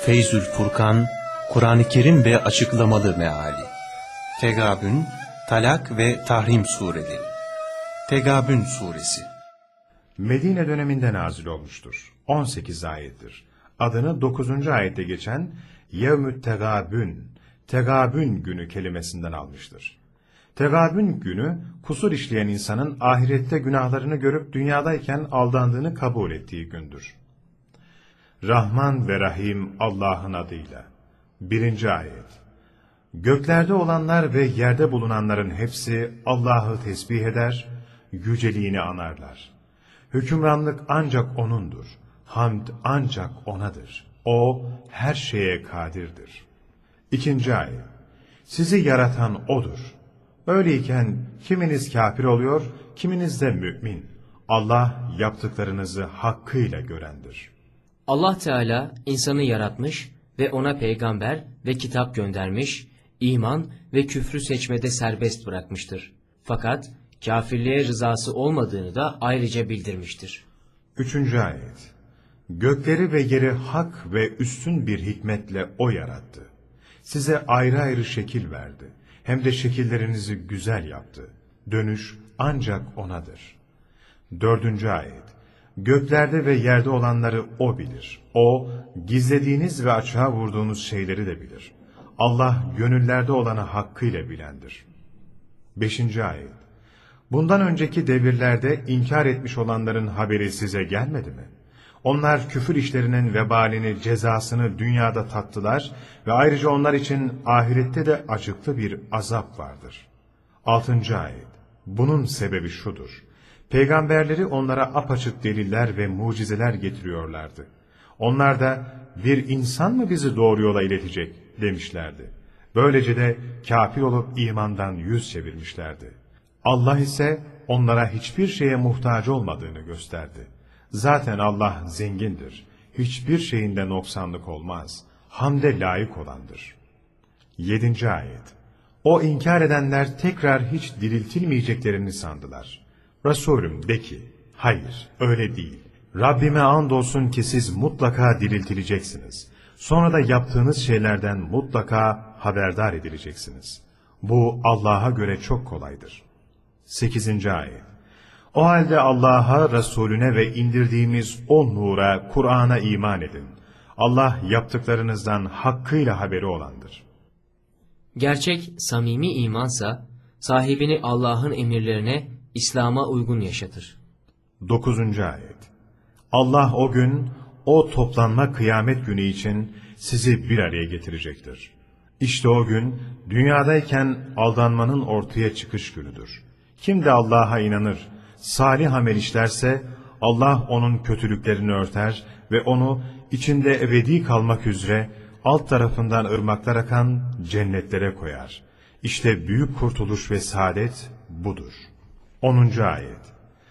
Feyzül Furkan, Kur'an-ı Kerim ve açıklamalı meali. Tegabün, Talak ve Tahrim sureleri. Tegabün suresi. Medine döneminde nazil olmuştur. 18 ayettir. Adını 9. ayette geçen Yevmü't Tegabün, Tegabün günü kelimesinden almıştır. Tegabün günü, kusur işleyen insanın ahirette günahlarını görüp dünyadayken aldandığını kabul ettiği gündür. Rahman ve Rahim Allah'ın adıyla. 1. ayet. Göklerde olanlar ve yerde bulunanların hepsi Allah'ı tesbih eder, yüceliğini anarlar. Hükümranlık ancak O'nundur, hamd ancak O'nadır. O her şeye kadirdir. 2. ayet. Sizi yaratan O'dur. Öyleyken kiminiz kafir oluyor, kiminiz de mümin. Allah yaptıklarınızı hakkıyla görendir. Allah Teala insanı yaratmış ve ona peygamber ve kitap göndermiş, iman ve küfrü seçmede serbest bırakmıştır. Fakat kafirliğe rızası olmadığını da ayrıca bildirmiştir. 3. ayet. Gökleri ve yeri hak ve üstün bir hikmetle O yarattı. Size ayrı ayrı şekil verdi. Hem de şekillerinizi güzel yaptı. Dönüş ancak O'nadır. 4. ayet. Göklerde ve yerde olanları O bilir. O, gizlediğiniz ve açığa vurduğunuz şeyleri de bilir. Allah, gönüllerde olanı hakkıyla bilendir. 5. ayet. Bundan önceki devirlerde inkar etmiş olanların haberi size gelmedi mi? Onlar küfür işlerinin vebalini, cezasını dünyada tattılar ve ayrıca onlar için ahirette de acıklı bir azap vardır. 6. ayet. Bunun sebebi şudur. Peygamberleri onlara apaçık deliller ve mucizeler getiriyorlardı. Onlar da bir insan mı bizi doğru yola iletecek demişlerdi. Böylece de kafir olup imandan yüz çevirmişlerdi. Allah ise onlara hiçbir şeye muhtaç olmadığını gösterdi. Zaten Allah zengindir. Hiçbir şeyinde noksanlık olmaz. Hamde layık olandır. 7. ayet. O inkar edenler tekrar hiç diriltilmeyeceklerini sandılar. Resulüm de ki, hayır öyle değil. Rabbime andolsun ki siz mutlaka diriltileceksiniz. Sonra da yaptığınız şeylerden mutlaka haberdar edileceksiniz. Bu Allah'a göre çok kolaydır. 8. ayet. O halde Allah'a, Resulüne ve indirdiğimiz o nura, Kur'an'a iman edin. Allah yaptıklarınızdan hakkıyla haberi olandır. Gerçek, samimi imansa, sahibini Allah'ın emirlerine, İslam'a uygun yaşatır. 9. ayet. Allah o gün, o toplanma kıyamet günü için sizi bir araya getirecektir. İşte o gün, dünyadayken aldanmanın ortaya çıkış günüdür. Kim de Allah'a inanır, salih amel işlerse, Allah onun kötülüklerini örter ve onu içinde ebedi kalmak üzere alt tarafından ırmaklar akan cennetlere koyar. İşte büyük kurtuluş ve saadet budur. 10. ayet.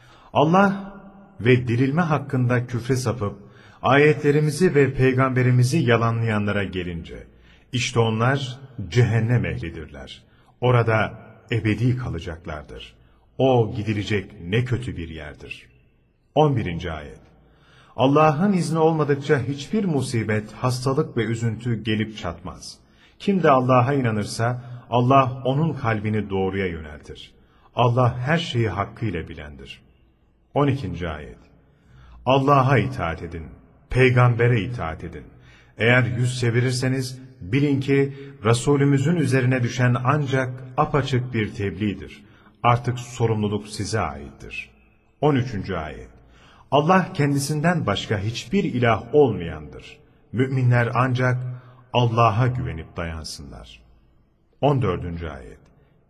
Allah ve dirilme hakkında küfre sapıp, ayetlerimizi ve peygamberimizi yalanlayanlara gelince, işte onlar cehennem ehlidirler. Orada ebedi kalacaklardır. O gidilecek ne kötü bir yerdir. 11. ayet. Allah'ın izni olmadıkça hiçbir musibet, hastalık ve üzüntü gelip çatmaz. Kim de Allah'a inanırsa, Allah onun kalbini doğruya yöneltir. Allah her şeyi hakkıyla bilendir. 12. ayet. Allah'a itaat edin, peygambere itaat edin. Eğer yüz çevirirseniz, bilin ki Resulümüzün üzerine düşen ancak apaçık bir tebliğdir. Artık sorumluluk size aittir. 13. ayet. Allah kendisinden başka hiçbir ilah olmayandır. Müminler ancak Allah'a güvenip dayansınlar. 14. ayet.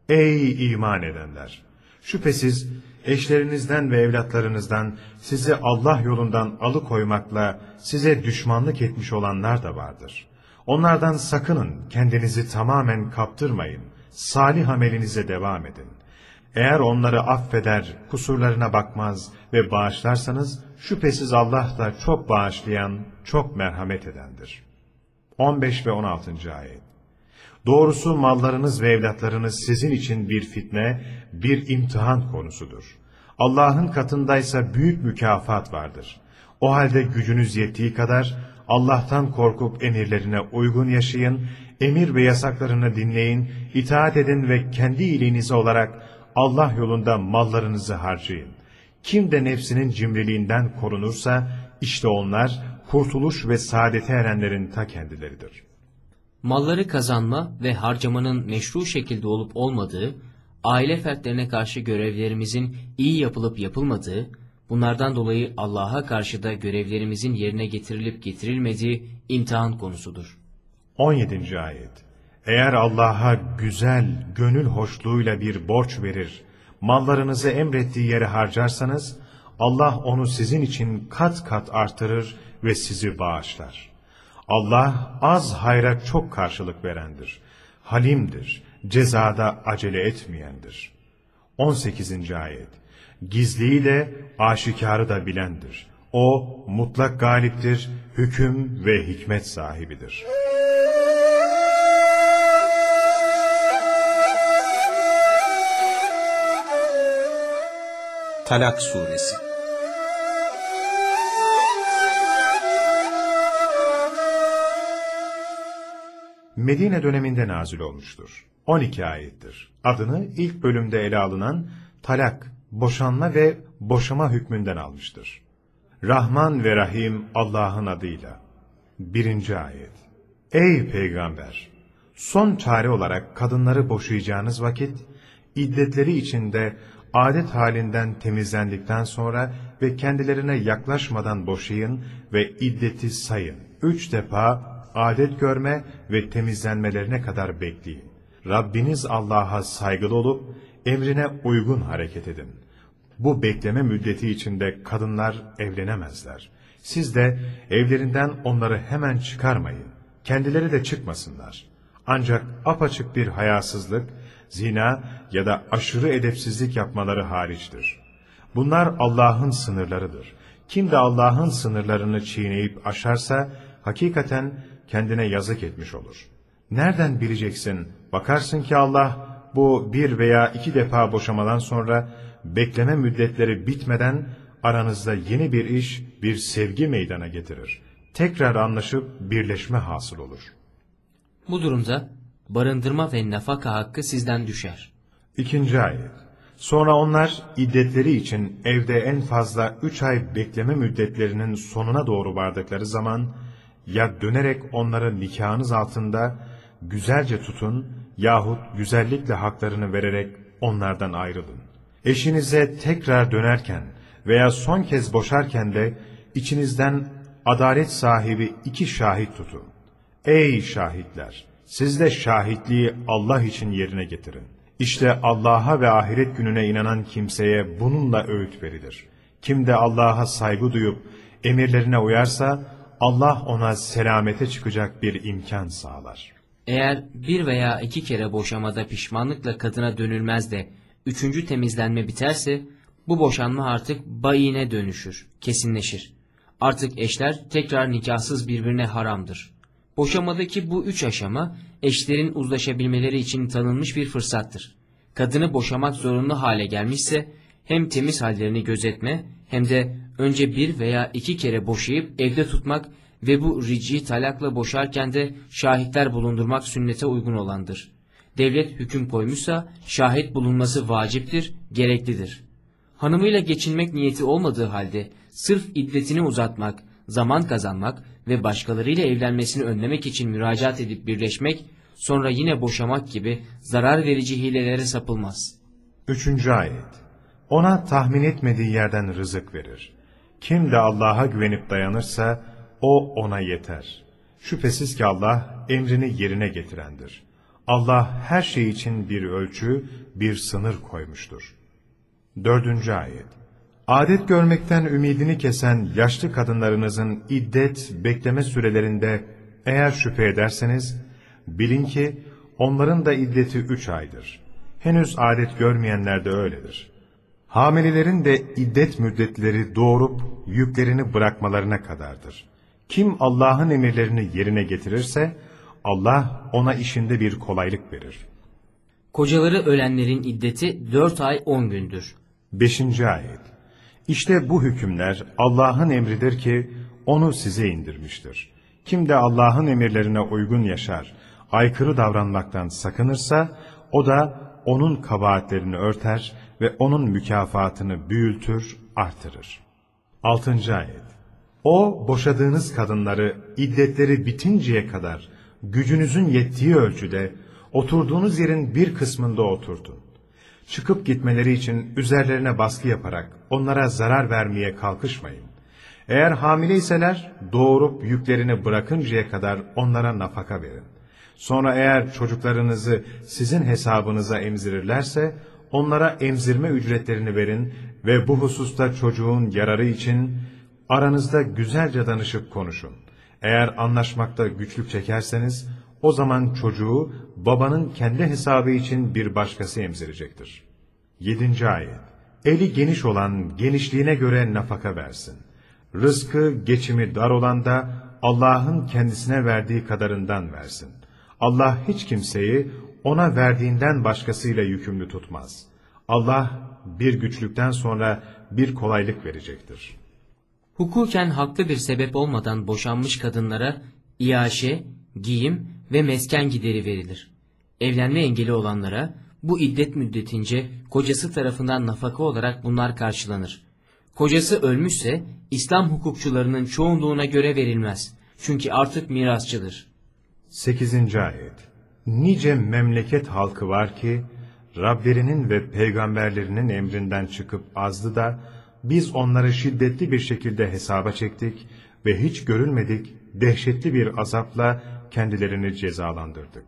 Ey iman edenler! Şüphesiz eşlerinizden ve evlatlarınızdan sizi Allah yolundan alıkoymakla size düşmanlık etmiş olanlar da vardır. Onlardan sakının, kendinizi tamamen kaptırmayın, salih amelinize devam edin. Eğer onları affeder, kusurlarına bakmaz ve bağışlarsanız, şüphesiz Allah da çok bağışlayan, çok merhamet edendir. 15 ve 16. ayet. Doğrusu mallarınız ve evlatlarınız sizin için bir fitne, bir imtihan konusudur. Allah'ın katındaysa büyük mükafat vardır. O halde gücünüz yettiği kadar Allah'tan korkup emirlerine uygun yaşayın, emir ve yasaklarını dinleyin, itaat edin ve kendi iyiliğinize olarak Allah yolunda mallarınızı harcayın. Kim de nefsinin cimriliğinden korunursa, işte onlar kurtuluş ve saadete erenlerin ta kendileridir. Malları kazanma ve harcamanın meşru şekilde olup olmadığı, aile fertlerine karşı görevlerimizin iyi yapılıp yapılmadığı, bunlardan dolayı Allah'a karşı da görevlerimizin yerine getirilip getirilmediği imtihan konusudur. 17. Ayet. Eğer Allah'a güzel, gönül hoşluğuyla bir borç verir, mallarınızı emrettiği yere harcarsanız, Allah onu sizin için kat kat artırır ve sizi bağışlar. Allah az hayra çok karşılık verendir. Halimdir, cezada acele etmeyendir. 18. Ayet. Gizliyi de aşikarı da bilendir. O mutlak galiptir, hüküm ve hikmet sahibidir. Talak Suresi. Medine döneminde nazil olmuştur. 12 ayettir. Adını ilk bölümde ele alınan talak, boşanma ve boşama hükmünden almıştır. Rahman ve Rahim Allah'ın adıyla. 1. ayet. Ey Peygamber! Son çare olarak kadınları boşayacağınız vakit, iddetleri içinde adet halinden temizlendikten sonra ve kendilerine yaklaşmadan boşayın ve iddeti sayın. 3 defa adet görme ve temizlenmelerine kadar bekleyin. Rabbiniz Allah'a saygılı olup emrine uygun hareket edin. Bu bekleme müddeti içinde kadınlar evlenemezler. Siz de evlerinden onları hemen çıkarmayın. Kendileri de çıkmasınlar. Ancak apaçık bir hayasızlık, zina ya da aşırı edepsizlik yapmaları hariçtir. Bunlar Allah'ın sınırlarıdır. Kim de Allah'ın sınırlarını çiğneyip aşarsa, hakikaten kendine yazık etmiş olur. Nereden bileceksin? Bakarsın ki Allah, bu 1 veya 2 defa boşamadan sonra, bekleme müddetleri bitmeden, aranızda yeni bir iş, bir sevgi meydana getirir. Tekrar anlaşıp birleşme hasıl olur. Bu durumda, barındırma ve nafaka hakkı sizden düşer. 2. ayet. Sonra onlar iddetleri için evde en fazla 3 ay bekleme müddetlerinin sonuna doğru vardıkları zaman, ya dönerek onları nikahınız altında güzelce tutun yahut güzellikle haklarını vererek onlardan ayrılın. Eşinize tekrar dönerken veya son kez boşarken de içinizden adalet sahibi 2 şahit tutun. Ey şahitler! Siz de şahitliği Allah için yerine getirin. İşte Allah'a ve ahiret gününe inanan kimseye bununla öğüt verilir. Kim de Allah'a saygı duyup emirlerine uyarsa, Allah ona selamete çıkacak bir imkan sağlar. Eğer 1 veya 2 kere boşamada pişmanlıkla kadına dönülmez de 3. temizlenme biterse, bu boşanma artık baine dönüşür, kesinleşir. Artık eşler tekrar nikahsız birbirine haramdır. Boşamadaki bu 3 aşama, eşlerin uzlaşabilmeleri için tanınmış bir fırsattır. Kadını boşamak zorunlu hale gelmişse, hem temiz hallerini gözetme, hem de önce 1 veya 2 kere boşayıp evde tutmak ve bu rici talakla boşarken de şahitler bulundurmak sünnete uygun olandır. Devlet hüküm koymuşsa şahit bulunması vaciptir, gereklidir. Hanımıyla geçinmek niyeti olmadığı halde sırf iddetini uzatmak, zaman kazanmak ve başkalarıyla evlenmesini önlemek için müracaat edip birleşmek, sonra yine boşamak gibi zarar verici hilelere sapılmaz. 3. ayet. Ona tahmin etmediği yerden rızık verir. Kim de Allah'a güvenip dayanırsa, o ona yeter. Şüphesiz ki Allah emrini yerine getirendir. Allah her şey için bir ölçü, bir sınır koymuştur. 4. ayet. Adet görmekten ümidini kesen yaşlı kadınlarınızın iddet, bekleme sürelerinde eğer şüphe ederseniz, bilin ki onların da iddeti 3 aydır. Henüz adet görmeyenler de öyledir. Hamilelerin de iddet müddetleri doğurup yüklerini bırakmalarına kadardır. Kim Allah'ın emirlerini yerine getirirse, Allah ona işinde bir kolaylık verir. Kocaları ölenlerin iddeti 4 ay 10 gündür. 5. ayet. İşte bu hükümler Allah'ın emridir ki onu size indirmiştir. Kim de Allah'ın emirlerine uygun yaşar, aykırı davranmaktan sakınırsa, o da onun kabahatlerini örter ve onun mükafatını büyütür, artırır. 6. ayet. O, boşadığınız kadınları iddetleri bitinceye kadar gücünüzün yettiği ölçüde oturduğunuz yerin bir kısmında oturtun. Çıkıp gitmeleri için üzerlerine baskı yaparak onlara zarar vermeye kalkışmayın. Eğer hamileyseler doğurup yüklerini bırakıncaya kadar onlara nafaka verin. Sonra eğer çocuklarınızı sizin hesabınıza emzirirlerse onlara emzirme ücretlerini verin ve bu hususta çocuğun yararı için aranızda güzelce danışıp konuşun. Eğer anlaşmakta güçlük çekerseniz o zaman çocuğu babanın kendi hesabı için bir başkası emzirecektir. 7. ayet. Eli geniş olan genişliğine göre nafaka versin. Rızkı, geçimi dar olan da Allah'ın kendisine verdiği kadarından versin. Allah hiç kimseyi ona verdiğinden başkasıyla yükümlü tutmaz. Allah bir güçlükten sonra bir kolaylık verecektir. Hukuken haklı bir sebep olmadan boşanmış kadınlara iaşe, giyim ve mesken gideri verilir. Evlenme engeli olanlara bu iddet müddetince kocası tarafından nafaka olarak bunlar karşılanır. Kocası ölmüşse İslam hukukçularının çoğunluğuna göre verilmez. Çünkü artık mirasçıdır. 8. ayet. Nice memleket halkı var ki Rablerinin ve peygamberlerinin emrinden çıkıp azdı da biz onları şiddetli bir şekilde hesaba çektik ve hiç görülmedik dehşetli bir azapla kendilerini cezalandırdık.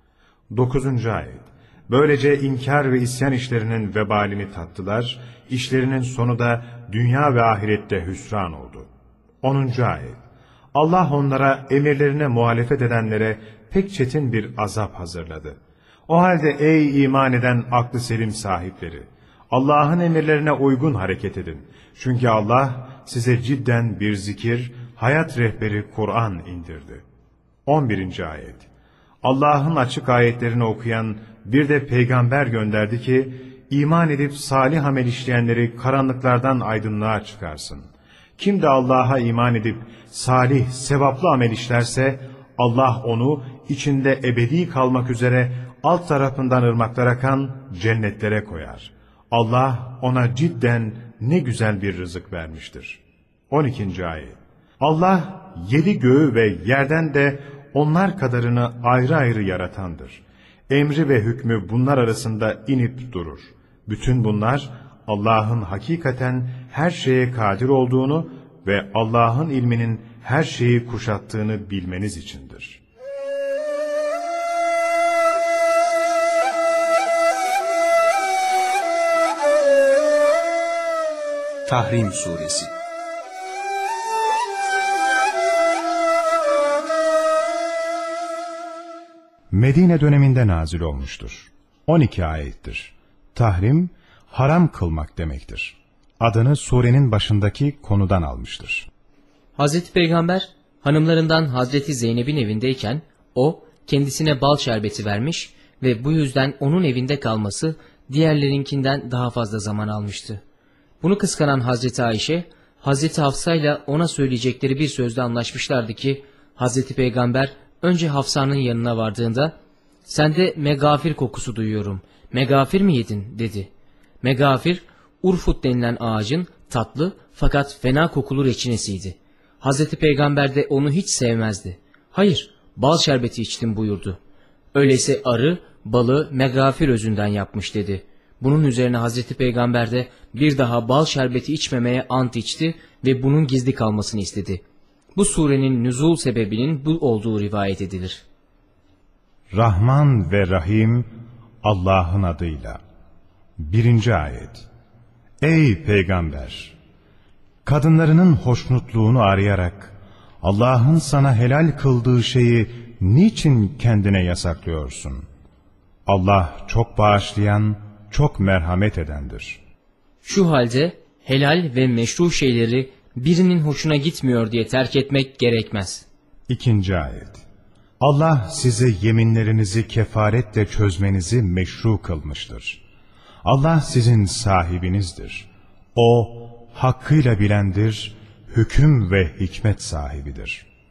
9. ayet. Böylece inkar ve isyan işlerinin vebalini tattılar, işlerinin sonu da dünya ve ahirette hüsran oldu. 10. ayet. Allah onlara emirlerine muhalefet edenlere pek çetin bir azap hazırladı. O halde ey iman eden aklı selim sahipleri, Allah'ın emirlerine uygun hareket edin. Çünkü Allah size cidden bir zikir, hayat rehberi Kur'an indirdi. 11. ayet. Allah'ın açık ayetlerini okuyan bir de peygamber gönderdi ki, iman edip salih amel işleyenleri karanlıklardan aydınlığa çıkarsın. Kim de Allah'a iman edip salih, sevaplı amel işlerse, Allah onu içinde ebedi kalmak üzere alt tarafından ırmaklar akan cennetlere koyar. Allah ona cidden ne güzel bir rızık vermiştir. 12. ayet. Allah 7 göğü ve yerden de onlar kadarını ayrı ayrı yaratandır. Emri ve hükmü bunlar arasında inip durur. Bütün bunlar Allah'ın hakikaten her şeye kadir olduğunu ve Allah'ın ilminin her şeyi kuşattığını bilmeniz içindir. Tahrim Suresi. Medine döneminde nazil olmuştur. 12 ayettir. Tahrim, haram kılmak demektir. Adını surenin başındaki konudan almıştır. Hazreti Peygamber hanımlarından Hazreti Zeynep'in evindeyken o kendisine bal şerbeti vermiş ve bu yüzden onun evinde kalması diğerlerinkinden daha fazla zaman almıştı. Bunu kıskanan Hazreti Ayşe, Hazreti Hafsa ile ona söyleyecekleri bir sözle anlaşmışlardı ki Hazreti Peygamber önce Hafsa'nın yanına vardığında "Sende megafir kokusu duyuyorum. Megafir mi yedin?" dedi. Megafir, urfut denilen ağacın tatlı fakat fena kokulu reçinesiydi. Hazreti Peygamber de onu hiç sevmezdi. "Hayır, bal şerbeti içtim" buyurdu. "Öyleyse arı balı megafir özünden yapmış" dedi. Bunun üzerine Hazreti Peygamber de bir daha bal şerbeti içmemeye ant içti ve bunun gizli kalmasını istedi. Bu surenin nüzul sebebinin bu olduğu rivayet edilir. Rahman ve Rahim Allah'ın adıyla. 1. ayet. Ey Peygamber! Kadınlarının hoşnutluğunu arayarak Allah'ın sana helal kıldığı şeyi niçin kendine yasaklıyorsun? Allah çok bağışlayan, çok merhamet edendir. Şu halde helal ve meşru şeyleri birinin hoşuna gitmiyor diye terk etmek gerekmez. 2. ayet. Allah size yeminlerinizi kefaretle çözmenizi meşru kılmıştır. Allah sizin sahibinizdir. O hakkıyla bilendir, hüküm ve hikmet sahibidir.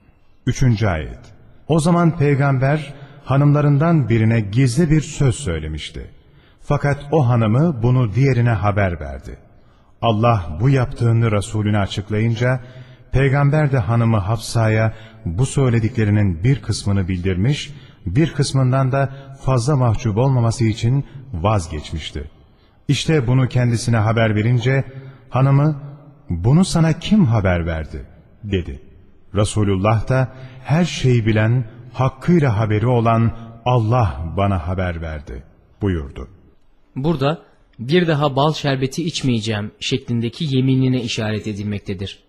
3. Ayet. O zaman peygamber hanımlarından birine gizli bir söz söylemişti. Fakat o hanımı bunu diğerine haber verdi. Allah bu yaptığını Resulüne açıklayınca, peygamber de hanımı Hafsa'ya bu söylediklerinin bir kısmını bildirmiş, bir kısmından da fazla mahcup olmaması için vazgeçmişti. İşte bunu kendisine haber verince, hanımı, "Bunu sana kim haber verdi?" dedi. Resulullah da, "Her şeyi bilen, hakkıyla haberi olan Allah bana haber verdi" buyurdu. Burada bir daha bal şerbeti içmeyeceğim şeklindeki yeminine işaret edilmektedir.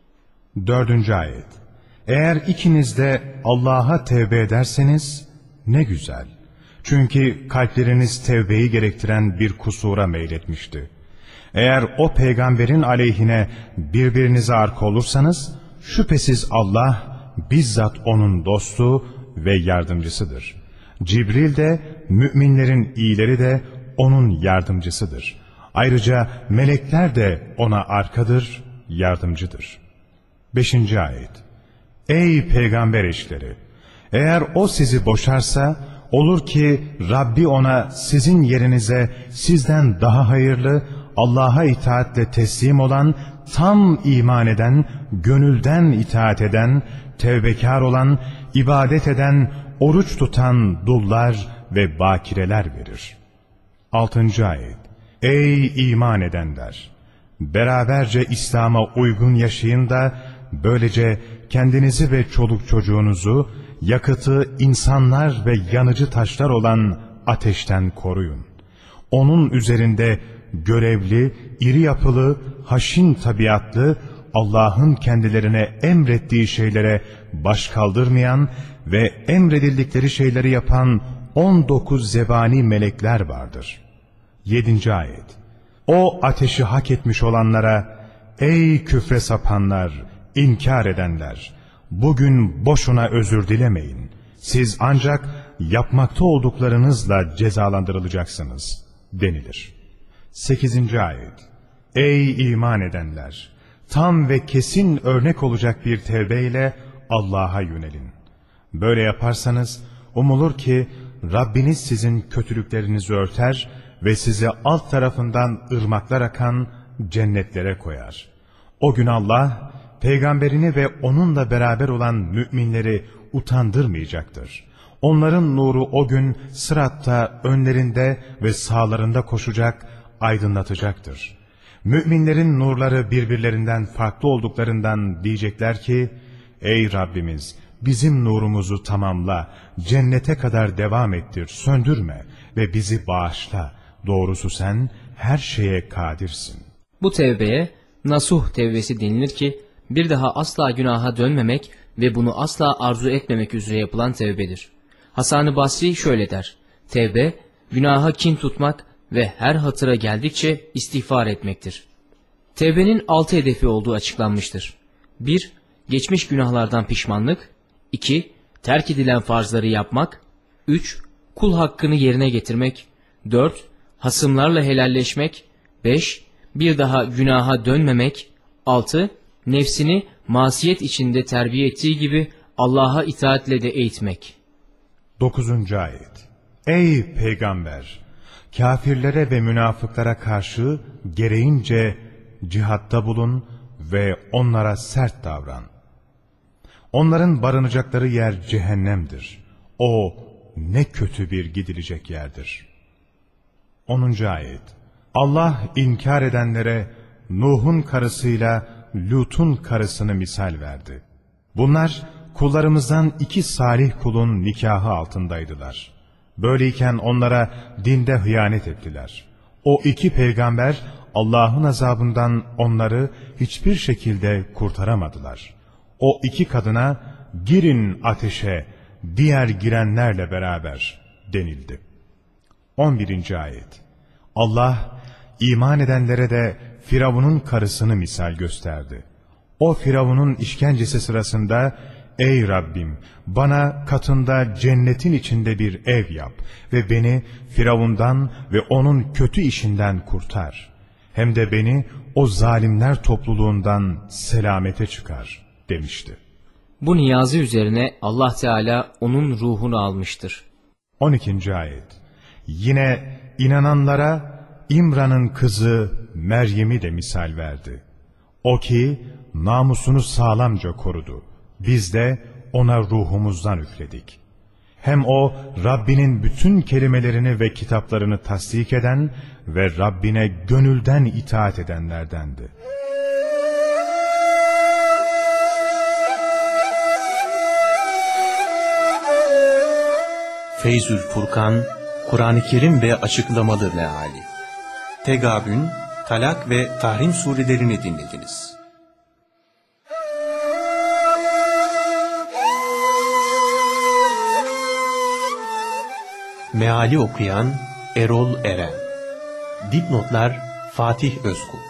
4. Ayet. Eğer ikiniz de Allah'a tevbe ederseniz ne güzel. Çünkü kalpleriniz tevbeyi gerektiren bir kusura meyletmişti. Eğer o peygamberin aleyhine birbirinize arka olursanız, şüphesiz Allah bizzat onun dostu ve yardımcısıdır. Cibril de, müminlerin iyileri de onun yardımcısıdır. Ayrıca melekler de ona arkadır, yardımcıdır. 5. Ayet. Ey peygamber eşleri! Eğer o sizi boşarsa, olur ki Rabbi ona sizin yerinize sizden daha hayırlı, Allah'a itaatle teslim olan, tam iman eden, gönülden itaat eden, tevbekar olan, ibadet eden, oruç tutan dullar ve bakireler verir. 6. Ayet. Ey iman edenler! Beraberce İslam'a uygun yaşayın da, böylece kendinizi ve çoluk çocuğunuzu, yakıtı insanlar ve yanıcı taşlar olan ateşten koruyun. Onun üzerinde görevli, iri yapılı, haşin tabiatlı, Allah'ın kendilerine emrettiği şeylere baş kaldırmayan ve emredildikleri şeyleri yapan 19 zebani melekler vardır. 7. Ayet. O ateşi hak etmiş olanlara, ey küfre sapanlar, inkar edenler, bugün boşuna özür dilemeyin. Siz ancak yapmakta olduklarınızla cezalandırılacaksınız denilir. 8. Ayet. Ey iman edenler! Tam ve kesin örnek olacak bir tevbeyle Allah'a yönelin. Böyle yaparsanız umulur ki Rabbiniz sizin kötülüklerinizi örter ve sizi alt tarafından ırmaklar akan cennetlere koyar. O gün Allah, peygamberini ve onunla beraber olan müminleri utandırmayacaktır. Onların nuru o gün sıratta önlerinde ve sağlarında koşacak, aydınlatacaktır. Müminlerin nurları birbirlerinden farklı olduklarından diyecekler ki, ey Rabbimiz, bizim nurumuzu tamamla, cennete kadar devam ettir, söndürme ve bizi bağışla. Doğrusu sen her şeye kadirsin. Bu tevbeye nasuh tevbesi denilir ki, bir daha asla günaha dönmemek ve bunu asla arzu etmemek üzere yapılan tevbedir. Hasan-ı Basri şöyle der: tevbe, günaha kin tutmak ve her hatıra geldikçe istiğfar etmektir. Tevbenin 6 hedefi olduğu açıklanmıştır. 1. Geçmiş günahlardan pişmanlık. 2. Terk edilen farzları yapmak. 3. Kul hakkını yerine getirmek. 4. Hasımlarla helalleşmek. 5. Bir daha günaha dönmemek. 6. Nefsini masiyet içinde terbiye ettiği gibi Allah'a itaatle de eğitmek. 9. Ayet. Ey peygamber! Kafirlere ve münafıklara karşı gereğince cihatta bulun ve onlara sert davran. Onların barınacakları yer cehennemdir. O ne kötü bir gidilecek yerdir. 10. Ayet. Allah inkar edenlere Nuh'un karısıyla Lut'un karısını misal verdi. Bunlar kullarımızdan 2 salih kulun nikahı altındaydılar. Böyleyken onlara dinde hıyanet ettiler. O 2 peygamber Allah'ın azabından onları hiçbir şekilde kurtaramadılar. O 2 kadına girin ateşe diğer girenlerle beraber denildi. 11. Ayet. Allah iman edenlere de Firavun'un karısını misal gösterdi. O Firavun'un işkencesi sırasında, ey Rabbim, bana katında cennetin içinde bir ev yap ve beni Firavun'dan ve onun kötü işinden kurtar. Hem de beni o zalimler topluluğundan selamete çıkar demişti. Bu niyazı üzerine Allah Teala onun ruhunu almıştır. 12. ayet. Yine inananlara İmran'ın kızı Meryem'i de misal verdi. O ki namusunu sağlamca korudu. Biz de ona ruhumuzdan üfledik. Hem o Rabbinin bütün kelimelerini ve kitaplarını tasdik eden ve Rabbine gönülden itaat edenlerdendi. Feyzül Furkan, Kur'an-ı Kerim ve açıklamalı meali. Tegabün, Talak ve Tahrim surelerini dinlediniz. Meali okuyan Erol Eren. Dipnotlar Fatih Özkul.